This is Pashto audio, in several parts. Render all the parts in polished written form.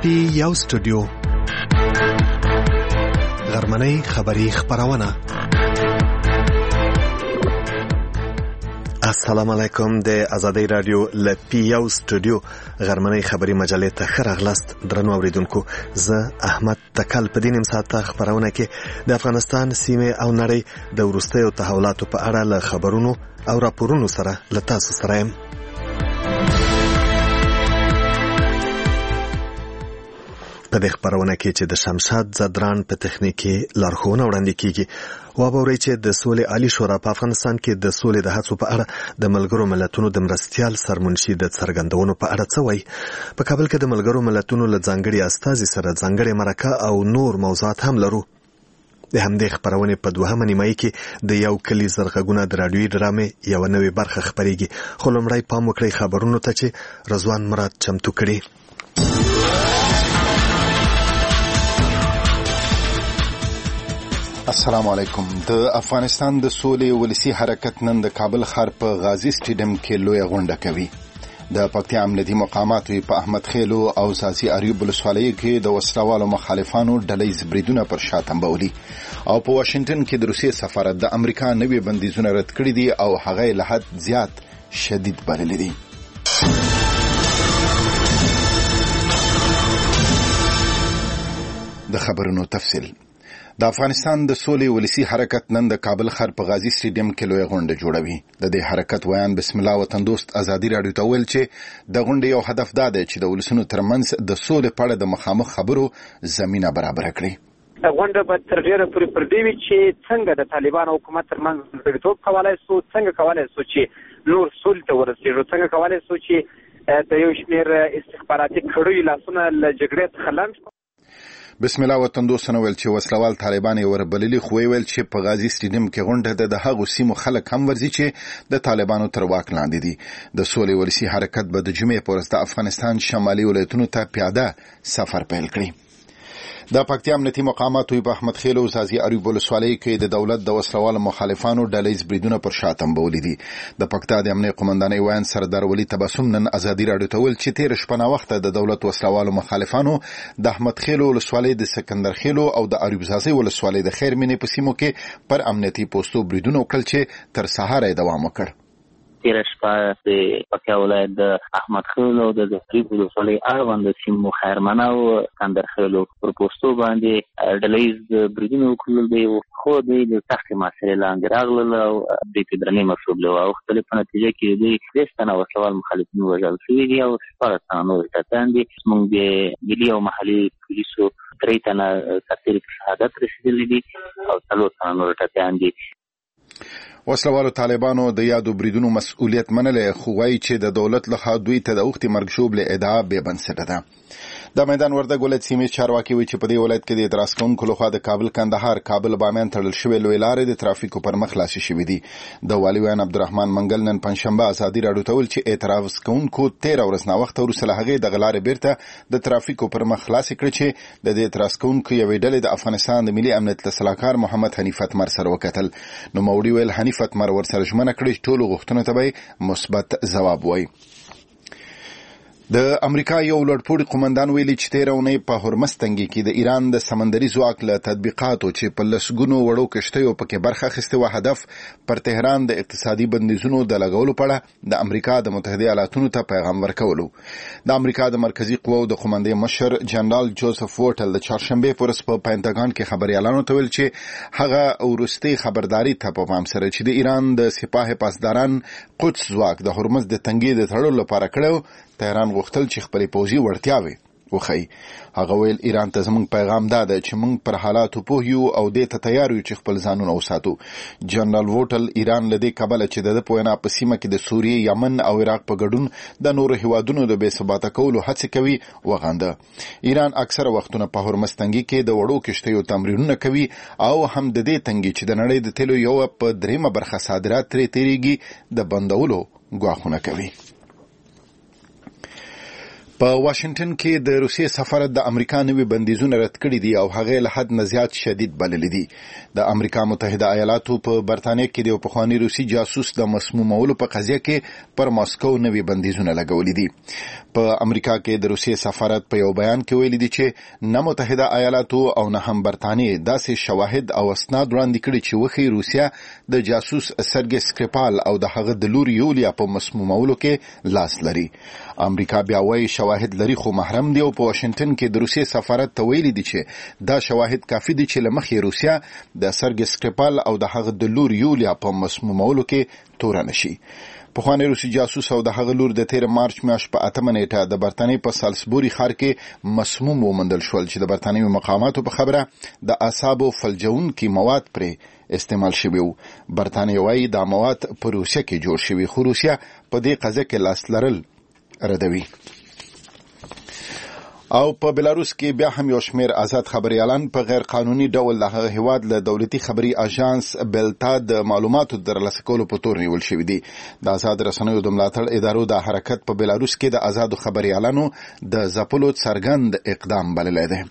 پی یو سټوډیو غرمنۍ خبری خبرونه. السلام علیکم. د آزادۍ رادیو لپی یو سټوډیو غرمنۍ خبری مجلې ته خراغلاست. درنو اوریدونکو، زه احمد تکل په دې نیم ساعته خبرونه کې د افغانستان سیمه او نړۍ د وروستیو تحولاتو په اړه له خبرونو او راپورونو سره له تاسو سره یم. په دې خبرونه کې چې د شمشاد زدران په تخنیکی لارښوونه وړاندې کیږي، وابورئ چې د سولې عالی شورا په افغانستان کې د سولې د هڅو په اړه د ملګرو ملتونو د مرستیال سرمنشي د څرګندونو په اړه څه وایي. په کابل کې د ملګرو ملتونو له ځانګړي استازي سره ځانګړي مرکه او نور موضوعات هم لرو. د همدې خبرونه په دوهمه نیمایي کې د یو کلی زرغونه د رادیوي ډرامې یو نوې برخه خبريږي. خو لومړی پام وکړئ خبرونو ته چې رضوان مراد چمتو کړي. السلام علیکم. د افغانستان د سولې ولسی حرکت نن د کابل ښار په غازی سټیډیم کې لوی غونډه کوي. د پکتیا امنیتي مقاماتو په احمد خیلو او ساسي اریوب ولسوالۍ کې د وسلوالو مخالفانو ډلې بریدونه پر شاتم بولي او په واشنگټن کې د روسیې سفارت د امریکا نوې بندیزونه رد کړي دي او هغه له حد زیات شدید بللي دي. د خبرونو تفصیل. د افغانستان د سولې ولسی حرکت نن د کابل ښار په غازی سټیډیم کې لوی غونډه جوړوي. د دې حرکت ویان بسم الله وطن دوست ازادي رادیو ته ویل چې د غونډې یو هدف دا دی چې د ولسونو ترمنځ د سولې په اړه د مخامخ خبرو زمينه برابر کړي. غونډه به تر ډیره پورې پر دې وي چې څنګه د طالبان حکومت ترمنځ پرېټوب کولای شو، څنګه کولای شو چې نور سولې ته ورسېږي، څنګه کولای شو چې د یو شمېر استخباراتي کړیو لاسونه له جګړې څخه لنډ. بسم الله وطن دوست نو ویل چې وسلوال طالبان وربللي خو ویل چې په غازی سټیډیم کې غونډه د هغو سیمو خلک هم ورزي چې د طالبانو تر واک لاندې دي. د سولې ولسی حرکت به د جمعې په ورځ د افغانستان شمالي ولایتونو ته پیاده سفر پیل کړي. د پکتیا امنیتي مقاماتو په احمد خیلو او ساسي اریوب ولسوالۍ کې د دولت د وسلوالو مخالفانو ډلې بریدونه پر شاتم بولي دي. د پکتیا د امنیت قومندانۍ ویان سردار ولی تبسم نن آزادي رادیو ته ویل چې تیر شپه نا وخت د دولت وسلوالو مخالفانو د احمد خیلو ولسوالۍ د سکندر خیلو او د اریوب زاسي ولسوالۍ د خیرمنې په سیمو کې پر امنیتي پوسټو بریدونه وکړل چې تر سهار دوام وکړ. تیر شپه د پکتیا ولایت د احمد خیلو او د زهري ولسوالۍ اړوند سیمو خیرمنه او سکندر خیلو پر پوسټو باندې ډلې بریدونه وکړل دي، خو د سختې محاصرې لاندې راغلل او د درنې مشروب له مختلف نتیجه کې د دستانه وسوال مخالفین وژل شوي دي او شپږ تنه نور ټاکان دي. موږ د ملي او محلي پولیسو 3 تنه سرتیري په شهادت رسیدلي دي او 4 تنه نور ټاکان دي. وسلوالو طالبانو د یادو بریدونو مسؤلیت منلې، خو وايي چې د دولت لخوا دوی ته د وختي مرګ شوبله ادعا به بنسټه ده. د میدان وردګ ولایت سیمې چارواکي وایي چې په دې ولایت کې د اعتراض کوونکو لخوا د کابل کندهار کابل بامیان تړل شوی لوی لارې د ترافیکو پر مخ خلاصې شوې دي. د والي ویان عبدالرحمن منګل نن پنځشنبه آزادي رادیو ته ویل چې اعتراض کوونکو 13 ورځې نا وخت وروسته له هغې د غلارې بیرته د ترافیکو پر مخ خلاصې کړې چې د دې اعتراض کوونکو یوې ډلې د افغانستان د ملي امنیت صلاحکار محمد حنیف اتمر سره وکتل. نو موري ویل حنیف اتمر ورسره ژمنه کړې چې ټولو غوښتنو ته به مثبت ځواب وایي. د امریکا یو لوړپوړي قومندان ویلي چې تیر اونۍ په هرمز تنګي کې د ایران د سمندري ځواک له تطبیقاتو چې په لسګونو وړو کشتیو پکې برخه اخیستې و هدف پر تهران د اقتصادي بندیزونو د لګولو په اړه د امریکا د متحده ایالاتونو ته پیغام ورکولو. د امریکا د مرکزی قواو د قومندې مشر جنرال جوزف وورټل د چهارشنبه پر ورځ په پینټاګون کې خبريالانو ته ویل چې هغه ورستي خبرداري ته په پام سره چې د ایران د سپاه پاسداران قدس ځواک د هرمز د تنګي د تړلو لپاره کړو. تهران غوښتل چې خپلې پوځي وړتیاوې وخی. هغه ویل ایران ته زموږ پیغام دا دی چې موږ پر حالاتو پوهیو او دې ته تیار یو چې خپل ځانونه وساتو. جنرال وورټل ایران لدې کابل چې د پوینا په سیمه کې د سوریې، یمن او عراق په ګډون د نورو هیوادونو د بې ثباته کولو هڅه کوي وغانده. ایران اکثره وختونه په هرمز تنګي کې د وړو کشتیو تمرینونه کوي او هم د دې تنګي چې د نړۍ د تیلو یو په 3 برخه صادرات تیریږي د بندولو غواخونه کوي. په واشنگټن کې د روسیې سفارت د امریکا نوي بندیزونه رد کړي دي او هغه له حد نه زیات شدید بللي دي. د امریکا متحده ایالاتو په برتانیې کې د پخوانی روسي جاسوس د مسمومولو په قضیه کې پر ماسکو نوي بندیزونه لګولي دي. په امریکا کې د روسیې سفارت په یو بیان کې ویلي دي چې نه متحده ایالاتو او نه هم برتانیې داسې شواهد او اسناد وړاندې کړي چې وښيي روسیا د جاسوس سرګي سکریپال او د هغه د لور یولیا په مسمومولو کې لاس لري. امریکا بیا وايي شواهد لري خو محرم دي او په واشنگټن کې د روسیې سفارت ته ویلي دي چې دا شواهد کافي دي چې لمخې روسیا د سرګي سکریپال او د هغه د لور یولیا په مسمومولو کې تور نشي. پخوانی روسي جاسوس او د هغه لور د 13 مارچ میاشت په 8 نیټه د برتانیې په سالسبوري ښار کې مسموم ومندل شول چې د برتانیې مقاماتو په خبره د اعصابو فلجونکي مواد پرې استعمال شوی وو. برتانیې وايي دا مواد په روسیه کې جوړ شوی خو روسیا په دې قضیه کې لاس لرل ردوي. او په بلاروس کې بیا هم یو شمېر آزاد خبريالان په غیر قانوني ډول د هغه هیواد له دولتي خبري اژانس بلتا د معلوماتو د ترلاسه کولو په تور نیول شوی دي. د آزاد رسنیو د ملاتړ ادارو د حرکت په بلاروس کې د آزاد خبريالانو د ځپلو څرګند اقدام بللی دی.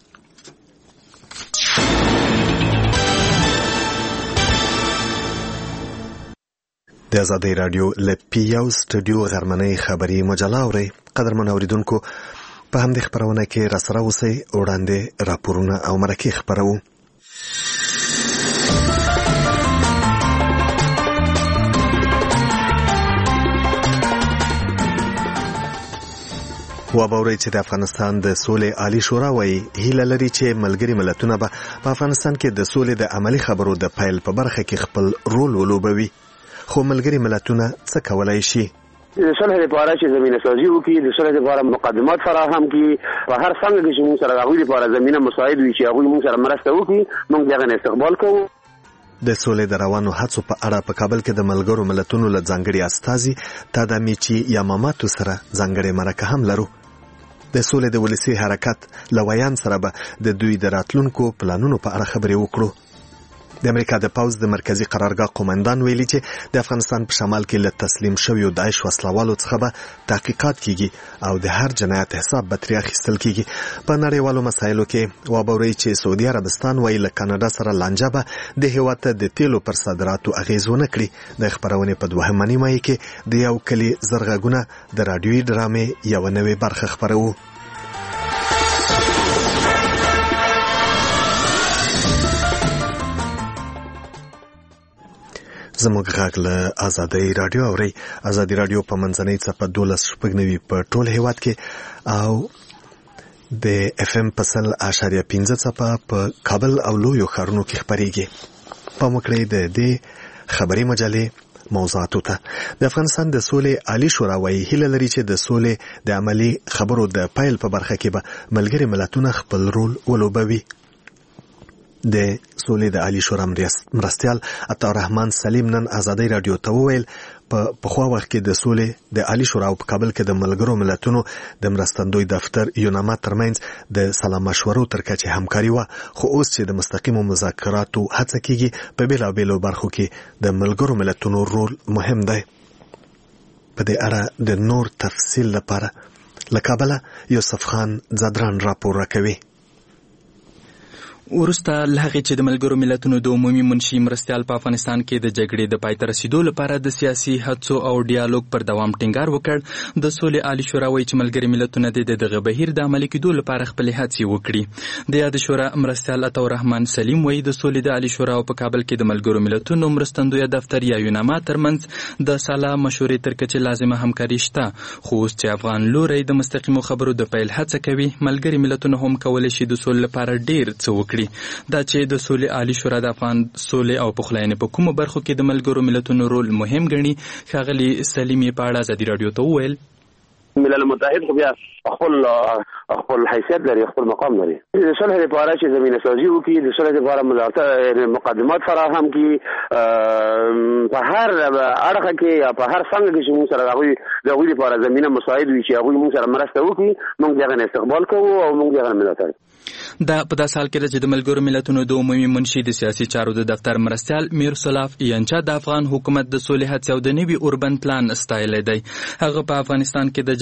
د آزادۍ رادیو لپیاو سټوډیو غرمنۍ خبري مجله اوري. قدرمن اوریدونکو په همدې خبرونه کې راسره اوسئ. وړاندې راپورونه او مرکې خبرو. وابورئ چې د افغانستان د سولې عالی شورا وايي هیله لري چې ملګري ملتونه به په افغانستان کې د سولې د عملی خبرو د پیل په برخه کې خپل رول ولوبوي. خو ملګري ملتونه څه کولای شي؟ د صلح لپاره چې زمينه سازي وکړي، د صلح لپاره مقدمات فراهم کړي، په هر څنګه کې چې موږ سره هغوی لپاره زمينه مساعد وي چې هغوی موږ سره مرسته وکړي، موږ دغه استقبال کوو. د سولې د روانو هڅو په اړه په کابل کې د ملګرو ملتونو له ځانګړي استازي تادامیچي یاماماتو سره ځانګړي مرکه هم لرو. د سولې د ولسی حرکت لویان سره به د دوی د راتلونکو پلانونو په اړه خبرې وکړو. د امریکا د پوز د مرکزی قرارګاه قومندان ویلي چې د افغانستان په شمال کې له تسلیم شویو داعش وسلوالو څخه به تحقیقات کیږي او د هر جنایت حساب به ترې اخیستل کیږي. په نړیوالو مسایلو کې وابورئ چې سعودي عربستان ویل له کاناډا سره لانجه به د هیواد ته د تیلو پر صادراتو اغیز ونه کړي. د خبرونې په دوهمه نیمه کې د یو کلی زرغونه د رادیوي ډرامې یو نوې برخه خبرو. زموږ غږ له آزادۍ رادیو اوري. آزادۍ رادیو په منځنۍ څپه 12.9 په ټول هیواد کې او د اف ام په 100.5 څپه په کابل او لویو ښارونو کې خبريږي. په مکړې د دې خبري مجلې موضوعاتو ته د افغانستان د سولې عالی شورا وايي هیله لري چې د سولې د عملی خبرو د پیل په برخه کې به ملګري ملتونه خپل رول ولوبوي. د سولې د عالی شورا مرستیال عطارحمان سلیم نن آزادۍ رادیو ته وویل په پخوا وخت کې د سولې د عالی شورا په کابل کې د ملګرو ملتونو د مرستندوی دفتر یوناما ترمنځ د سلا مشورو تر کچې همکاري و، خو اوس چې د مستقیمو مذاکراتو هڅه کیږي په بیلابیلو برخو کې د ملګرو ملتونو رول مهم دی. په دې اړه د نور تفصیل لپاره له کابله یوسف خان زدران راپور راکوي. ورسته لهغه چې د ملګرو ملتونو د عمومي منشي مرستیال په افغانستان کې د جګړې د پای ته رسیدو لپاره د سیاسي هڅو او ډیالوګ پر دوام ټینګار وکړ، د سولې عالی شورا وايي چې ملګري ملتونه د دغه بهیر د عملي کېدو لپاره خپل هڅې وکړي. د یاد شورا مرستیال عطارحمان سلیم وايي د سولې د عالی شورا په کابل کې د ملګرو ملتونو مرستندوی دفتر یا یوناما ترمنځ د سلا مشورې تر کچې لازمه همکاري شته، خو اوس چې افغان لوري د مستقیمو خبرو د پیل هڅه کوي، ملګري ملتونه هم کولای شي د سولې لپاره ډیر څه وکړي. دا چې د سولې عالی شورا د افغان سولې او پخلاینې په کومو برخو کې د ملګرو ملتونو رول مهم ګڼي، ښاغلي سلیمي په اړه ازادي رادیو ته وویل. ملل متحد خو بیا خپل حیثیت لري، خپل مقام لري. د صلح لپاره چې زمينه سازي وکړي، د صلح لپاره مقدمات فراهم کړي، په هر اړخ کې یا په هر څنګه کې چې موږ سره هغوی لپاره زمينه مساعد وي چې هغوی موږ سره مرسته وکړي، موږ دغه استقبال کوو او موږ دغه ملاتړ. دا په داسې حال کې چې د ملګرو ملتونو د عمومي منشي د سیاسي چارو د دفتر مرستیال میرسلاف ینچا د افغان حکومت د سولې هڅې او د نوي اوربن پلان ستایلی دی. هغه په افغانستان کې د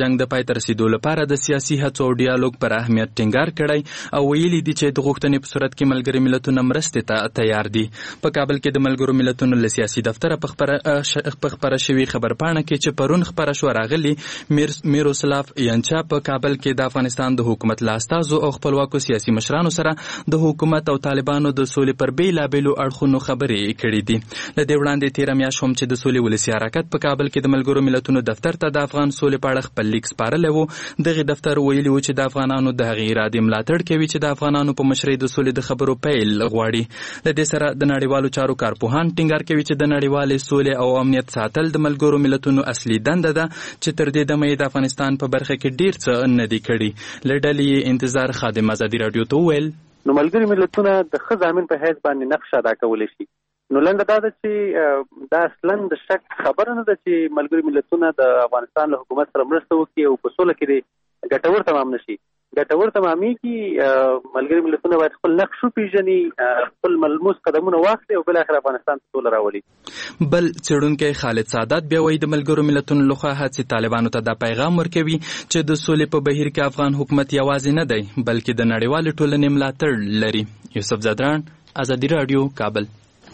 جنگ د پای ته رسیدو لپاره د سیاسي هڅو او ډیالوګ پر اهمیت ټینګار کړی او ویلي دي چې د غوښتنې په صورت کې ملګري ملتونه مرستې ته تیار دي. په کابل کې د ملګرو ملتونو له سیاسي دفتره په خبره شوي خبرپاڼه کې چې پرون خبره شوه راغلي میروسلاف ینچا په کابل کې د افغانستان د حکومت له استازو او خپلواکو سیاسي مشرانو سره د حکومت او طالبانو د سولې پر بیلابیلو اړخونو خبرې کړې دي. له دې وړاندې تېره میاشت هم چې د سولې ولسي حرکت په کابل کې د ملګرو ملتونو دفتر ته د افغان سولې په اړه خپل لیک سپارلی و. دغې دفتر ویلي و چې د افغانانو د هغې ارادې ملاتړ کوي چې د افغانانو په مشرۍ د سولې د خبرو پیل غواړي. له دې سره د نړیوالو چارو کارپوهان ټینګار کوي چې د نړیوالې سولې او امنیت ساتل د ملګرو ملتونو اصلي دنده ده چې تر دې دمه د افغانستان په برخه کې ډیر څه نه دي کړي. له ډلې انتظار خادم ازادي راډیو ته وویل نو ملګري ملتونه د ښه ضامن په حیث باندې نقش ادا کولی شي. نو لنډه دا ده چې دا اصلا د شک خبره نه ده چې ملګري ملتونه د افغانستان له حکومت سره مرسته وکړي او په سوله کې ګټور تمام نشي. ګټور تمامېږي ملګري ملتونه باید خپل نقش وپېژني، خپل ملموس قدمونه واخلي او بالاخره افغانستان ته سوله راولي. بل څېړونکی خالد سعادت بیا وایي د ملګرو ملتونو لخوا هڅې طالبانو ته دا پیغام ورکوي چې د سولې په بهیر کې افغان حکومت یوازې نه دی بلکې د نړیوالې ټولنې ملاتړ لري. یوسف زادران، ازادي راډیو، کابل.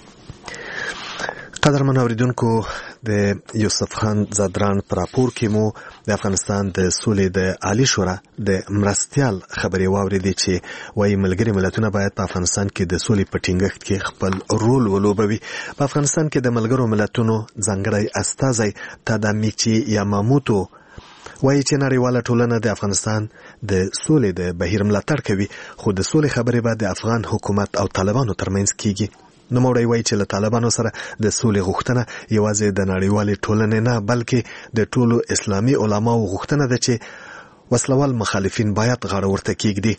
قدرمن اوریدونکو، د یوسف خان زادران پر راپور کې مو د افغانستان د سولې د عالی شورا د مرستیال خبرې واورېدې چې وایي ملګري ملتونه باید په افغانستان کې د سولې په ټینګښت کې خپل رول ولوبوي. په افغانستان کې د ملګرو ملتونو ځانګړی استازی تادامیچی یاماموتو وایي چې نړیواله ټولنه د افغانستان د سولې د بهیر ملاتړ کوي، خو د سولې خبرې به د افغان حکومت او طالبانو ترمنځ کیږي. نوموړی وایي چې له طالبانو سره د سولې غوښتنه یوازې د نړیوالې ټولنې نه بلکې د ټولو اسلامي علماو غوښتنه ده چې وسلوال مخالفین باید غاړه ورته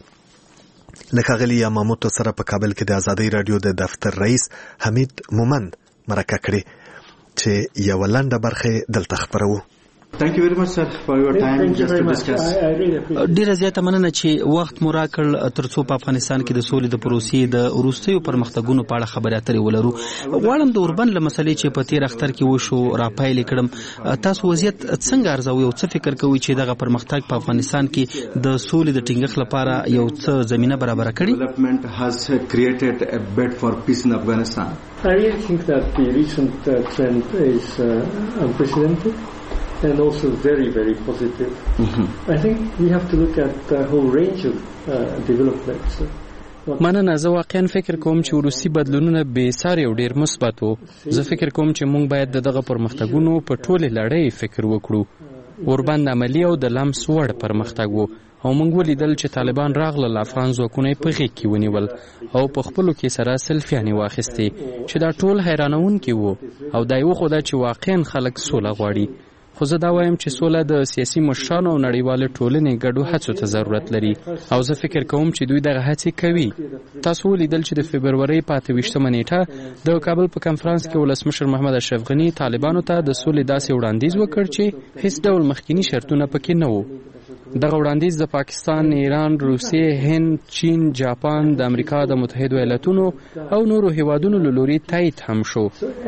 کېږدي. له ښاغلي یاماموتو سره په کابل کې د ازادۍ راډیو د دفتر رئیس حمید مومند مرکه کړې چې یوه لنډه برخه دلته خپروو. Thank you very much, sir, for your time just to discuss. ډیره زیاته مننه چې وخت مو راکړ ترڅو په افغانستان کې د سولې د پروسې د وروستیو پرمختګونو په اړه خبرې اترې ولرو. غواړم د اوربن له مسلې چې په تیر اختر کې وشو راپایل کړم، تاسو وضعیت څنګه ارزوئ او څه فکر کوئ چې دغه پرمختګ په افغانستان کې د سولې د ټینګښت لپاره یو څه زمینه برابر کړي؟ Development has created a bed for peace in Afghanistan. I really think that the recent trend is unprecedented and also very, very positive. I think we have to look at the whole range of developments. مننه. زه واقعا فکر کوم چې وروستي بدلونونه بې ساري او ډېر مثبت وو. زه فکر کوم چې موږ باید د دغه پرمختګونو په ټولې لړۍ فکر وکړو. اوربند عملي او د لمس وړ پرمختګ وو او موږ ولیدل چې طالبان راغلل، افغان ځواکونه یې په غېږ کې ونیول او په خپلو کې سره سلفیانې واخیستې چې دا ټول حیرانونکي وو او دا یې وښوده چې واقعا خلک سوله غواړي. خو زه دا وایم چې سوله د سیاسي مشرانو او نړیوالې ټولنې ګډو هڅو ته ضرورت لري او زه فکر کوم چې دوی دغه هڅې کوي. تاسو ولیدل چې د فبرورۍ په 28مه نیټه د کابل په کنفرانس کې ولسمشر محمد اشرف غني طالبانو ته د سولې داسې وړاندیز وکړ چې هیڅ ډول مخکینی شرطونه پکې نه وو. دغه وړاندیز د پاکستان، ایران، روسیې، هند، چین، جاپان، د امریکا د متحدو ایالتونو او نورو هیوادونو له لوري تایید هم شو.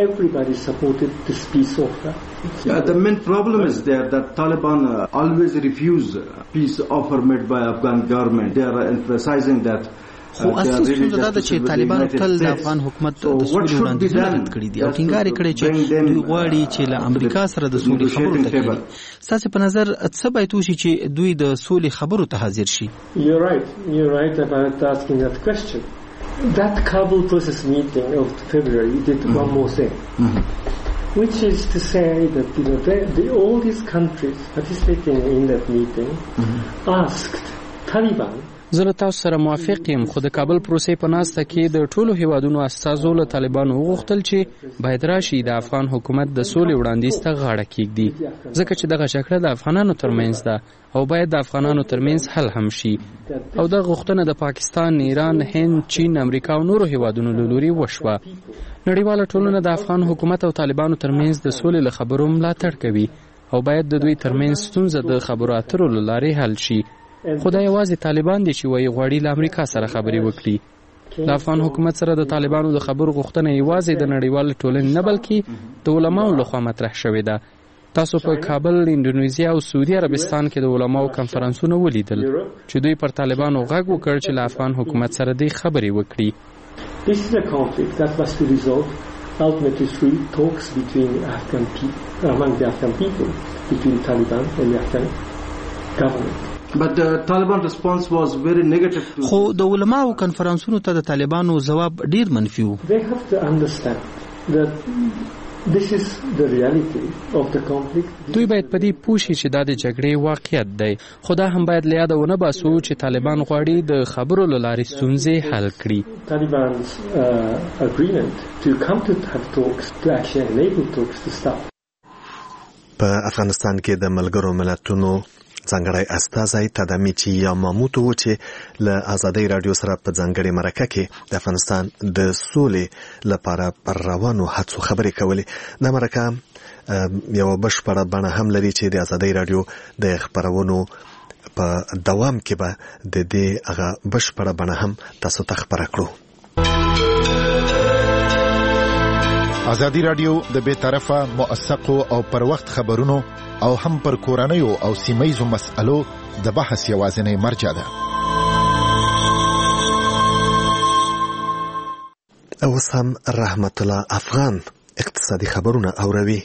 The main problem is there that Taliban always refuse peace offer made by Afghan government. They are emphasizing that خو اصلي ستونزه دا ده چې طالبانو تل د افغان حکومت د سولې وړاندیزونه رد کړي دي او ټینګار یې کړی چې دوی غواړي چې له امریکا سره د سولې خبرو ته کېږي. ستاسو په نظر څه باید وشي چې دوی د سولې خبرو ته حاضر شي؟ You're right about asking that question. That Kabul process meeting of February did one more thing, which is to say that all these countries participating in that meeting asked Taliban. زه له تاسو سره موافق یم، خو د کابل پروسې په ناسته کې د ټولو هیوادونو استازو له طالبانو وغوښتل چې باید راشي د افغان حکومت د سولې وړاندیز ته غاړه کېږدي، ځکه چې دغه جګړه د افغانانو ترمنځ ده او باید د افغانانو ترمنځ حل هم شي. او دغه غوښتنه د پاکستان، ایران، هند، چین، امریکا او نورو هیوادونو له لوري وشوه. نړیواله ټولنه د افغان حکومت او طالبانو ترمنځ د سولې له خبرو ملاتړ کوي او باید د دوی ترمنځ ستونزه د خبرو اترو له لارې حل شي. خو دا یوازې طالبان دي چې وایي غواړي له امریکا سره خبرې وکړي. د افغان حکومت سره د طالبانو د خبرو غوښتنه یوازې د نړیوال ټولنې نه بلکې د علماو لخوا مطرح شوې ده. تاسو په کابل، اندونیزیا او سعودي عربستان کې د علماو کنفرانسونه ولیدل چې دوی پر طالبانو غږ وکړ چې له افغان حکومت سره د خبرې وکړي. This is a conflict that was to resolve ultimately through talks between among the Afghan people, between Taliban and the Afghan government. But the Taliban response was very negative to. خو د علماو کنفرانسونو ته د طالبانو جواب ډیر منفي و. They have to understand that this is the reality of the conflict. دوی باید په دې پوه شي چې دا د جګړې واقعیت دی، خو دا هم باید له یاده ونه باسو چې طالبان غواړي د خبرو له لارې ستونزې حل کړي. Taliban's agreement to come to have talks to actually enable talks to stop. په افغانستان کې د ملګرو ملتونو ځانګړی استازی تدامیچی یاماموتو و چې له آزادۍ رادیو سره په ځانګړې مرکه کې د افغانستان د سولې لپاره پر روانو هڅو خبرې کولې. دا مرکه یو بشپړه بڼه هم لري چې د آزادۍ رادیو د خبرونو په دوام کې به د دې هغه بشپړه بڼه هم تاسو ته خبره کړو. آزادی رادیو د بے طرفه موثقو او پر وخت خبرونو او هم پر کورنیو او سیمه‌یزو مسألو د بحث یوازینی مرجع ده. اوس هم رحمت الله افغان اقتصادي خبرونه اوروي.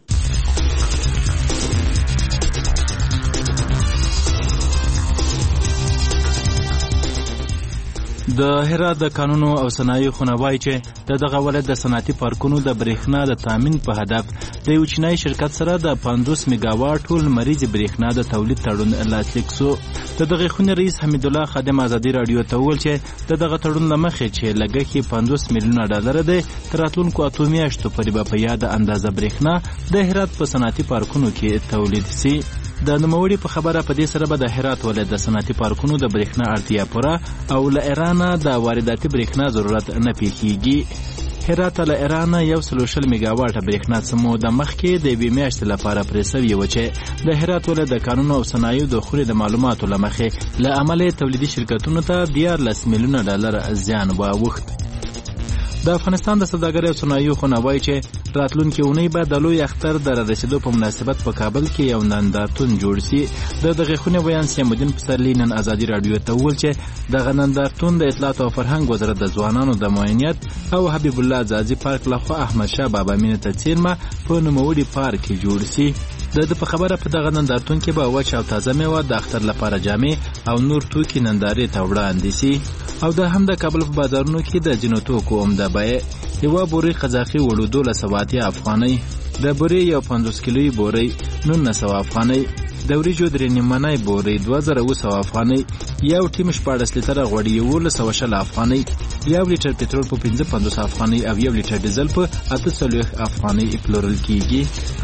د هرات د قانونو او صنایعو خونه وایي چې دغه ولایت د صنعتي پارکونو د برېښنا د تامین په هدف د یو چینایي شرکت سره د 50 میگاواټ لمریزې برېښنا د تولید تړون لاسلیک شو. دغه خونې رئیس حمید الله خادم آزادي رادیو ته وویل چې دغه تړون له مخې چې لګښت یې 50 میلیونه ډالر دی، تر راتلونکو 8 میاشتو پورې به په یاده اندازه برېښنا د هرات په صنعتي پارکونو کې تولید شي. د نوموړي په خبره په دې سره به د هرات ولایت د صنعتي پارکونو د برېښنا اړتیا پوره او له ایران د وارداتي برېښنا ضرورت نه پیښیږي. هرات له ایران 130 میگاواټه برېښنا سمو د مخکې د 2 میاشتې لپاره پرې سوی و چې د هرات ولایت د قانونو او صنایعو د خوري د معلوماتو له مخې له عملي تولیدي شرکتونو ته 14 میلیونه ډالر زیان واوښت. د افغانستان د سوداګرۍ او صنایعو خونه وایي چې راتلونکي اونۍ به د لوی اختر د رارسېدو په مناسبت په کابل کې یو نندارتون جوړ شي. دغه خونې ویان سیام الدین پسرلي نن آزادي رادیو ته وویل چې دغه نندارتون د اطلاعات او فرهنګ وزارت د ځوانانو د معاینت او حبیب الله ځاځي پارک لخوا احمد شاه بابا مینه ته څیرمه په نوموړي پارک کې جوړ شي. د په خبره په دغه نندارتون کې به وچ او تازه میوه د اختر لپاره جامې او نور توکي نندارې ته وړاندې شي. او د هم د کابل په بازارونو کې د جنو توکو عمده بیه یوه بورې قزاقي وړو 1280 افغانۍ، د بورې یو 50 کیلویي بورې 1900 افغانۍ، د وریجو 3 نیممنۍ بورې 2900 افغانۍ، یو ټیم 14 لیټره غوړي 1120 افغانۍ، یو لیټر پټرول په 55 افغانۍ او یو لیټر ډیزل په 48 افغانۍ پلورل کیږي.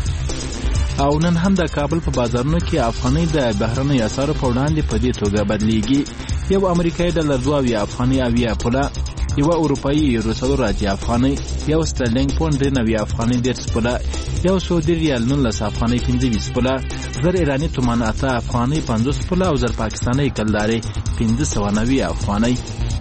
او نن هم د کابل په بازارونو کې افغانۍ د بهرنۍ اسعارو په وړاندې په دې توګه بدلیږي. یو امریکایي ډالر 2 افغانۍ او 1 پوله، یو اروپایي یورو 4 افغانۍ، یو سترلینګ پوند 9 افغانۍ 10 پوله، یو سعودي ریال 19 افغانۍ 25 پوله، زر ایرانی تومان 8 افغانۍ 50 پوله او زر پاکستاني کلداري 590 افغانۍ.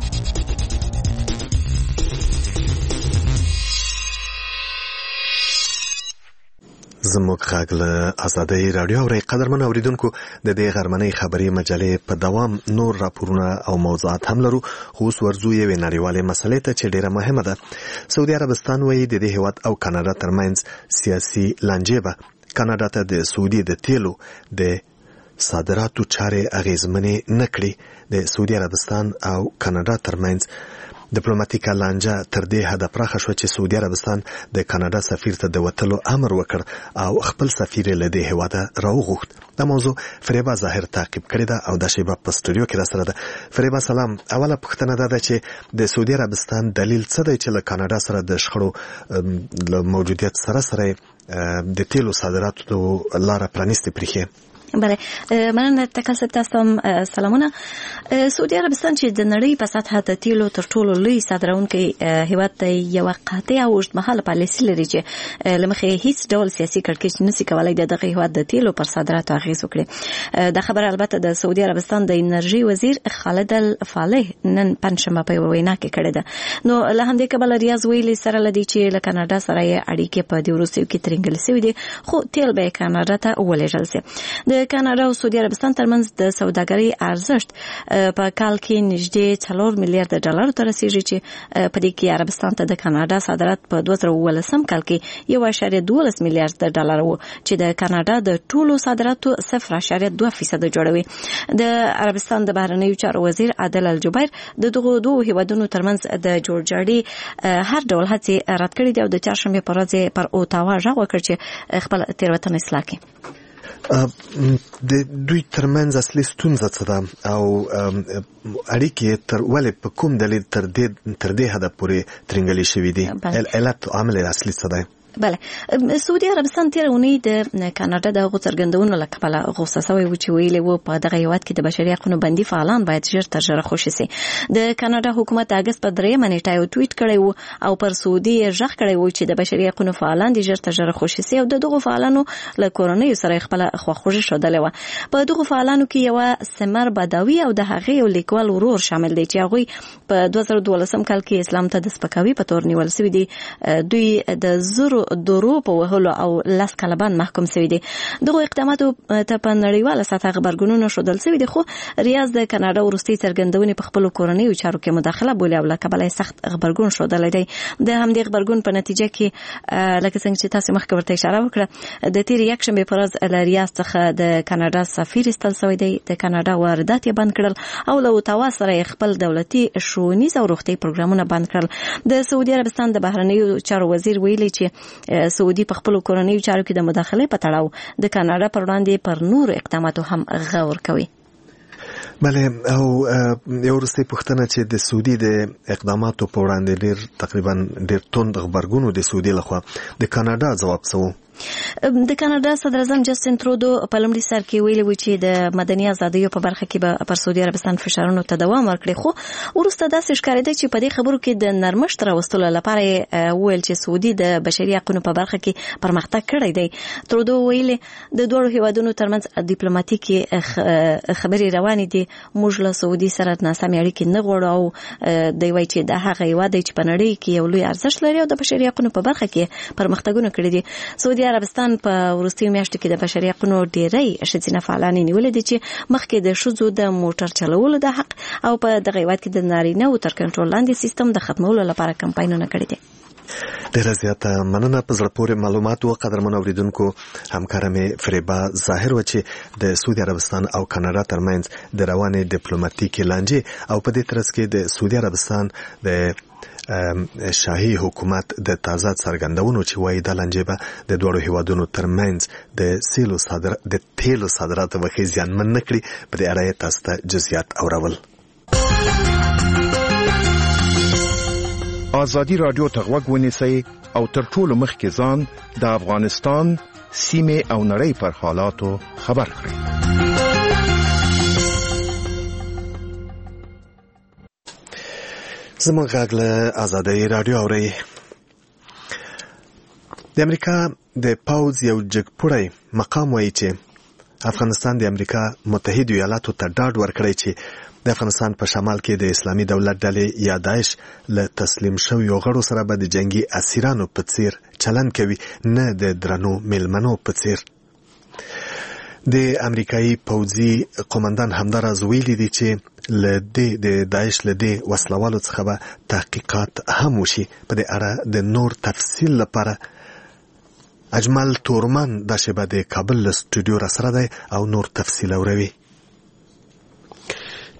زموږ غږ له آزادۍ رادیو اورئ. قدرمن اوریدونکو، د دې غرمنۍ خبري مجلې په دوام نور راپورونه او موضوعات هم لرو، خو اوس ورځو یوې نړیوالې مسلې ته چې ډیره مهمه ده. سعودي عربستان وایي د دې هیواد او کاناډا ترمنځ سیاسي لانجې به کاناډا ته د سعودي د تیلو د صادراتو چارې اغیزمنې نه کړي. د سعودي عربستان او کاناډا ترمنځ ډیپلوماټیکه لانجه تر دې حده پراخه شوه چې سعودي عربستان د کاناډا سفیر ته د وتلو امر وکړ او خپل سفیر له دې هیواده راوغوښت. دا موضوع فریبا ظاهر تعقیب کړې ده او د شیبه په سټوډیو کې راسره ده. فریبا سلام. اوله پوښتنه ده چې د سعودي عربستان دلیل څه دی چې له کاناډا سره د شخړو له موجودیت سره د تیلو صادراتو لاره پرانیستې پرېښې؟ بله مننه تکاسب تاسو سلامونه. سعودي عربستان چې د نړۍ په سطحه د تیلو تر ټولو لوی صادرونکي هیواد دی یو قاطع او اوږدمهاله پالیسي لري چې لمخې هیڅ ډول سیاسي کړکېچ نشي کولای دغه هیواد د تیلو پر صادراتو اغیز وکړي. دا خبر البته د سعودي عربستان د انرژي وزیر خالد الفالح نن پنځمه په وینا کې کړې ده. نو له همدې کبله ریاض ویلي سره لدی چې له کاناډا سره اړیکې په دې وروستیو کې ترنګل شوې دي خو تیل به کاناډا ته ولېږل شي. د کاناډا او سعودي عربستان ترمنځ د سوداګرۍ ارزښت په کال کې نږدې 4 میلیارډ ډالر ته رسیږي چې په دې کې عربستان ته د کاناډا صادرات په 2019 کال کې 1.12 میلیارډ ډالر وو چې د کاناډا د ټولو صادراتو 0.2% جوړوي. د عربستان د بهرنیو چارو وزیر عادل الجبیر د دغو دوه هیوادونو ترمنځ د جوړجاړي هر ډول هڅې رد کړې دي او د چهارشنبې په ورځ پر اوتاوا غږ وکړ چې خپل تېروتنه اصلاح کړي. د دوی ترمنځ اصلي ستونزه څه ده او اړیکې ولې په کوم دلیل تر دې حده پورې ترنګلې شوې دي؟ علت عامل اصلي څه دی؟ بله سعودي عربستان تیر اونۍ د کاناډا د غوڅرګندونو له کبله غوسه شوی و چې ویلي و په دغه هیواد کې د بشري حقوقو بندي فعالان باید ژر تر ژره خوشي شي. د کاناډا حکومت د اگست په 3 نیټه یو ټویټ کړی و او پر سعودي ژغ کړی و چې د بشري حقوقو فعالان د ژر تر ژره خوشي شي او دغه فعالانو له کورنۍ سره خپل خواخوږي شودلې و. په دغه فعالانو کې یو سمر بداوی او د هغې یو لیکوال ورور شامل دي چې هغه په 2012 کال کې اسلام ته د سپکاوي په تور نیول شوی دي. دوی د زرو دورو په وهلو او لاس کلبان محکوم شوی دي. دغه اقداماتو ته په نړیواله سطحه خبرګونونه شودل شوی دي خو ریاض د کاناډا وروستي څرګندونې په خپل کورنۍ چارو کې مداخله بولي او لکبلای سخت خبرګون شودل دي. د همدې خبرګون په نتیجه کې لکه څنګه چې تاسو مخکې ورته اشاره وکړه د تیر یک شنبه پر ورځ له ریاض څخه د کاناډا سفیر استل شوی دی. د کاناډا واردات یې بند کړل او له اوتاوا سره خپل دولتي ښوونیز او روغتي پروګرامونه بند کړل. د سعودي عربستان د بهرنیو چارو وزیر ویلي چې سعودي په خپل کورنیو چارو کې د مداخله په تړاو د کاناډا پر وړاندې پر نور اقداماتو هم غور کوي. بله او یو وروستۍ پوښتنه چې د سعودي د اقداماتو په وړاندې تقریبا ډېر توند غبرګون د سعودي لخوا د کاناډا ځواب څه و؟ د کاناډا صدر اعظم جسټین ترودو په لومړي سر کې ویلي و چې د مدني ازادیو په برخه کې به پر سعودي عربستان فشارونو ته دوام ورکړي خو وروسته داسې ښکارېده چې په دې خبرو کې د نرمښت راوستلو لپاره ویل چې سعودي د بشري حقوقو په برخه کې پرمختګ کړی دی. ترودو ویلي د دوه هیوادونو ترمنځ ډیپلوماټیکي خبرې روانې دي. موږ له سعودي سره ناسمې اړیکې نه غواړو او دوی وایي چې د هغه هیواد دی چې په نړۍ کې یو لوی ارزښت لري او د بشري حقوقو په برخه کې پرمختګونه کړي دي. سعودي عربستان په وروستیو میاشتو کې د بشري حقوقو ډېری ښځینه فعالانې نیولې دي چې مخکې د ښځو د موټر چلولو د حق او په دغه هیواد کې د نارینه‌وو تر کنټرول لاندې سیستم د ختمولو لپاره کمپاینونه کړي دي. ډیره زیاته مننه. په زړه پورې معلومات او قدرمن اوریدونکو همکاره مې فریبا ظاهر و چې د سعودي عربستان او کاناډا ترمنځ د روانې ډیپلوماټیکي لانجې او په دې ترڅ کې د سعودي عربستان د شاهي حکومت د تازه څرګندونو چې وایي د لانجې به د دوړو هیوادونو ترمنځ د تیلو صادراتو وخت زیانمن نه کړي. په دې اړه تاسو ته جزئیات اورول. ازادي رادیو ته غوږ ونیسئ او تر ټولو مخکې ځان د افغانستان سیمې او نړۍ پر حالاتو خبر کړئ. زموږ غږ له ازادي رادیو اورئ. د امریکا د پوځ یو جګپوړی مقام وایي چې افغانستان د امریکا متحده ایالاتو ته ډاډ ورکړی چې د افغانستان په شمال کې د اسلامي دولت ډلې یا داعش له تسلیم شویو غړو سره به د جنگي اسیرانو په څیر چلند کوي نه د درنو میلمنو په څیر. د امریکایي پوځي قومندان همداراز ویلي دي چې د داعش له دې وسلوالو څخه به تحقیقات هم وشي. په دې اړه د نور تفصیل لپاره اجمل تورمن د شبه د کابل له سټوډیو را سره دی او نور تفصیل اوروي.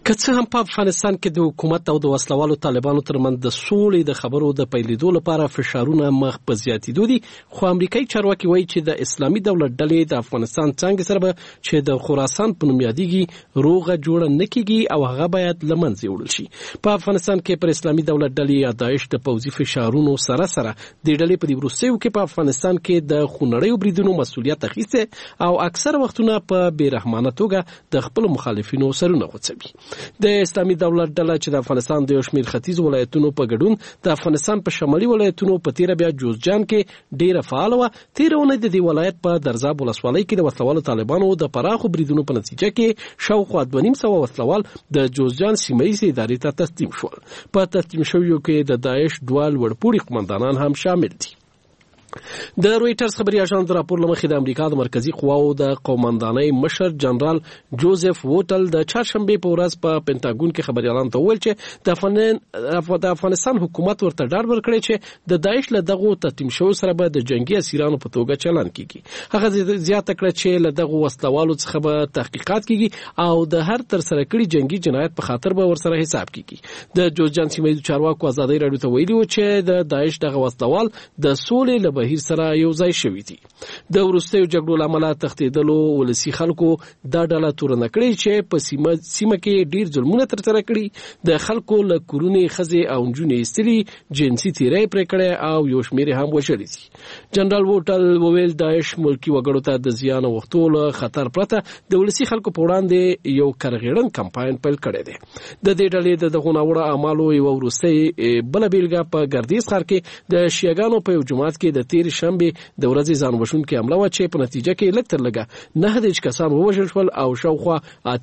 که څه هم په افغانستان کې د حکومت او د وسلوالو طالبانو ترمنځ د سولې د خبرو د پیلېدو لپاره فشارونه مخ په زیاتېدو دي، خو امریکایي چارواکي وایي چې د اسلامي دولت ډلې د افغانستان څانګې سره به چې د خراسان په نوم یادېږي روغه جوړه نه کېږي او هغه باید له منځه یوړل شي. په افغانستان کې پر اسلامي دولت ډلې یا داعش د پوځي فشارونو سره سره د ډلې په دې وروستیو کې په افغانستان کې د خونړیو بریدونو مسؤلیت اخیستی او اکثر وختونه په بېرحمانه توګه د خپلو مخالفینو سرونه غوڅوي. د اسلامي دولت ډله چې د افغانستان د یو شمېر ختیځ ولایتونو په ګډون د افغانستان په شمالي ولایتونو په تیره بیا جوزجان کې ډیره فعاله وه. تیره اونۍ د دې ولایت په درزاب ولسوالۍ کې د وسلوالو طالبانو د پراخو بریدونو په نتیجه کې شاوخوا 250 وسلوال د جوزجان سیمه ییزې ادارې ته تسلیم شول. په تسلیم شویو کې د داعش دوه لوړپوړي قمندانان هم شامل دي. د رويټرز خبري اژانس د راپور لمخې د امریکا د مرکزی قواو د قوماندانۍ مشر جنرال جوزف ووټل د چهارشنبه په ورځ په پینټاګون کې خبري اعلان ته وویل چې د افغانستان حکومت ورته ډاډ ورکړی چې د داعش له دغو تسلیم شو سره به د جنگي اسیرانو په توګه چلن کیږي. هغه زیاته کړه چې له دغو وسلوالو څخه به تحقیقات کیږي او د هر تر سره کړي جنگي جنایت په خاطر به ورسره حساب کیږي. د جوزجان سیمه ییز چارواکو ازادي رادیو ته ویلي و چې د داعش دغه وسلوال د سولې له بهیر سره یو ځای شوي دي. د وروستیو جګړو له امله تښتېدلو ولسي خلکو دا ډله تورنه کړې چې په سیمه کې ډیر ظلمونه ترسره کړي، د خلکو له کورونې ښځې او نجونې ایستلي، جنسي تیری پرې کړی او یو شمېر هم وژلي دي. جنرال ووټل وویل داعش ملکي وګړو ته د زیان اوښتو له خطر پرته د ولسي خلکو په وړاندې یو کرغېړن کمپاین پیل کړی دی. د دې ډلې د دغو ناوړه اعمالو یوه وروستۍ بله بېلګه په ګردیز ښار کې د شیعهګانو په یو جومات کې د تېرې شنبې د ورځې ځان وژونکې حمله وه چې په نتیجه کې لږ تر لږه 9 کسان ووژل شول او شاوخوا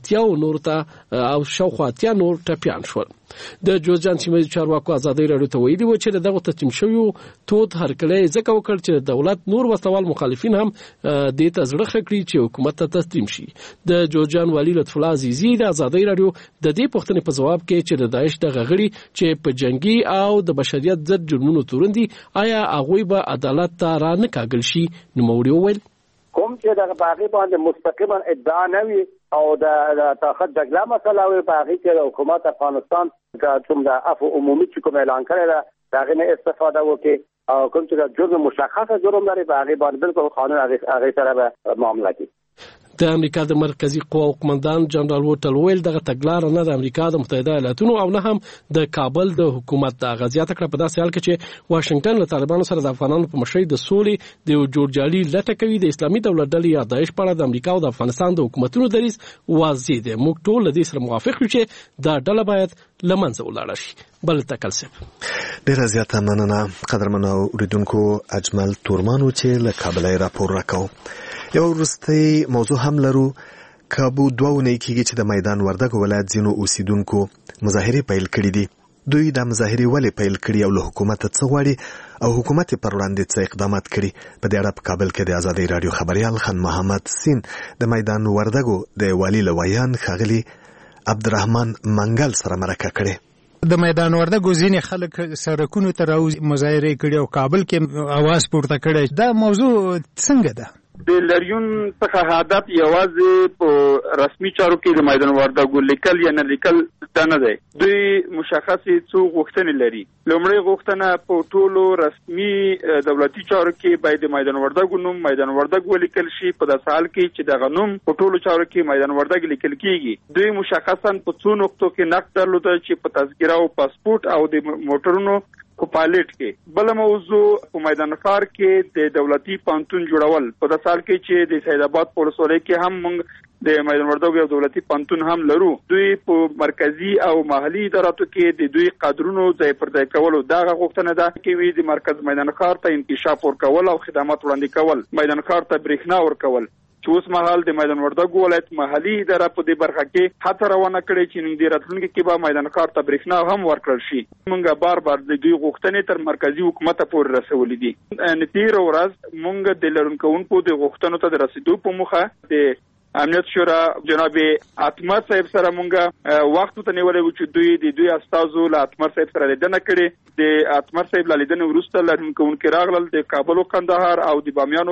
80 نور ټپیان شول. د جوزجان سیمه ییز چارواکو ازادي رادیو ته ویلي و چې دغه تسلیم شویو تود هرکلی ځکه وکړ چې دولت نور وسلوال مخالفین هم دې ته زړه ښه کړي چې حکومت ته تسلیم شي. د جوزجان والي لطف الله عزیزي د ازادي رادیو د دې پوښتنې په ځواب کې چې د داعش دغه غړي چې په جنگي او د بشریت ضد جرمونو تورن دي آیا هغوی به عدالت ته را نه کاږل شي، نوموړي وویل کوم چې د باغی باندې مستقیما ادعا نه وي او د طاقت جګړه مسله وي په هغه کې حکومت افغانستان کوم د عفو عمومي چې کوم اعلان کړی دا هغه نه استفاده وکړي او کوم چې د جرم مشخصه جرم لري په هغه باندې بالکل قانون هغه سره به معامله کوي. د امریکا د مرکزی قواو قومندان جنرال ووټل ویل دغه تګلاره نه د امریکا د متحده ایالاتونو او نه هم د کابل د حکومت د غزیات کړه په داسې حال کې چې واشنگټن له طالبانو سره د افغانانو په مشرۍ د سولې د یو جوړجالي لټه کوي. د اسلامي دولت ډلې یا داعش په اړه د امریکا او د افغانستان د حکومتونو دریځ واضح دی. موږ ټول له دې سره موافق یو چې دا ډله باید لمنځه ولاړه شي. بل تکلسب ډیره زیاته مننه قدرمنو اوریدونکو. اجمل تورمانو چې له کابل راپور راکاو. یو وروستۍ موضوع هم لرو. کابو 2 اونۍ کېږي چې د میدان وردګ ولایت ځینو اوسیدونکو مظاهرې پیل کړي دي. دوی د مظاهرې ولې پیل کړي او له حکومت څه غواړي او حکومت پر وړاندې څه اقدامات کړي، په دې اړه په کابل کې د ازادي رادیو خبريال خان محمد سین د میدان وردګو د والي لویان ښاغلي عبدالرحمن منګل سره مرکه کړې. د میدان وردګو ځینې خلک سرکونو ته راوځي مظاهرې کړي او کابل کې اواز پورته کړي. دا موضوع څنګه ده؟ د لریون څخه هدف یوازې په رسمي چارو کې د میدان وردګو لیکل یا نه لیکل دا نه دی. دوی مشخصې څو غوښتنې لري. لومړی غوښتنه په ټولو رسمي دولتي چارو کې باید د میدان وردګو نوم میدان وردګ ولیکل شي، په داسې حال کې چې دغه نوم په ټولو چارو کې میدان وردګ لیکل کیږي. دوی مشخصا په څو نقطو کې نقد درلوده چې په تذکره او پاسپورت او د موټرونو په پایلټ کې. بل موضوع په میدان ښار کې د دولتي پانتون جوړول، په داسې حال کې چې د سید آباد په ولسوالۍ کې هم موږ د میدان وردګو یو دولتي پانتون هم لرو. دوی په مرکزی او محلي اداراتو کې د دوی قدرونو ځای پر ځای کولو دغه غوښتنه ده چې وي د مرکز میدان ښار ته انکشاف ورکول او خدمات وړاندې کول، میدان ښار ته برېښنا ورکول. چې اوس مهال د میدان وردګو ولایت محلي اداره په دې برخه کې هڅه روانه کړې چې نږدې راتلونکي کې به میدان ښار ته برېښنا هم ورکړل شي. موږ بار د دوی غوښتنې تر مرکزي حکومت پورې رسولې دي. تېره ورځ موږ د لرونکوونکو د غوښتنو ته د رسیدو په موخه د امنیت شورا جناب اتمر صاحب سره موږ وخت ته نیولې و چې دوی استازو له اتمر صاحب سره لیدنه کړې. د اتمر صاحب له لیدنې وروسته لرونکوونکي راغلل د کابل او کندهار او د بامیانو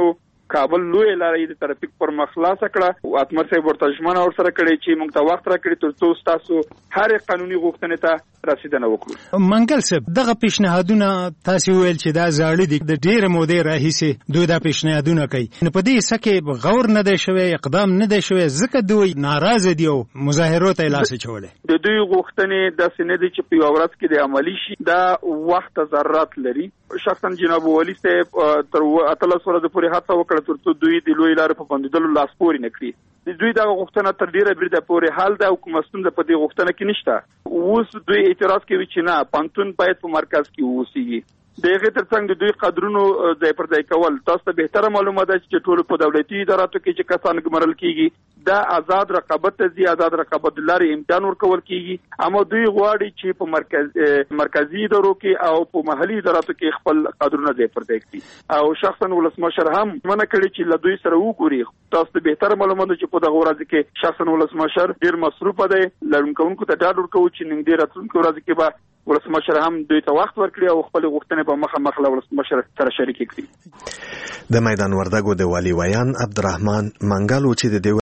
کابل لوی لارې د ترافیک پر مخ خلاص کړه. اتمر صاحب ورته ژمنه ورسره کړې چې موږ ته وخت راکړي ترڅو تاسو هر قانوني غوښتنې ته رسیدنه وکړو. منګل صاحب دغه پیشنهادونه تاسو ویل چې دا زاړه دي د ډېر مودې راهیسې دوی دا پیشنهادونه کوي، نو په دې سکه غور نه دی شوی، اقدام نه دی شوی، ځکه دوی ناراضه دي او مظاهرو ته لاس چولې. د دوی غوښتنې داسې نه دي چې په یو ورځ کې د عملی شي، دا وخت ضرورت لري. شخصا جناب ولی صاحب تر 13 ورځې پورې هڅه وکړه ترڅو دوی د لوی لارې په بندیدلو لاس پورې نه کړي. دوی دا غوښتنه تر ډیره بیرته پورې حل ده او کوم ستونزه په دې غوښتنه کې نشته. اوس دوی اعتراض کوي چې نه پانتون باید په مرکز کې اوسېږي. دغه ترڅنګ د دوی قدرونو ځای پر ځای کول تاسو ته بهتره معلومه ده چې ټول په دولتي اداراتو کې چې کسان ګمارل کیږي دا آزاد رقابت ته آزاد رقابت لارې امتحان ورکول کیږي، اما دوی غواړي چې په مرکزی ادارو کې او په محلي اداراتو کې خپل قدرونه ځای پر ځای کړي. او شخصا ولسمشر هم منع کړي چې له دوی سره وګوري. تاسو ته بهتره معلومه ده چې په دغه ورځ کې شخصا ولسمشر ډیر مصروف دی. لرونکو ته ډاډ ورکوي چې نږدې راتلونکو ورځ کې به ولسمشر هم دوی ته وخت ورکړي او خپل غوښتنې په مخه له ولسمشر سره شریک کړي. د میدان وردګو د والي ویان عبدالرحمن منګل چې د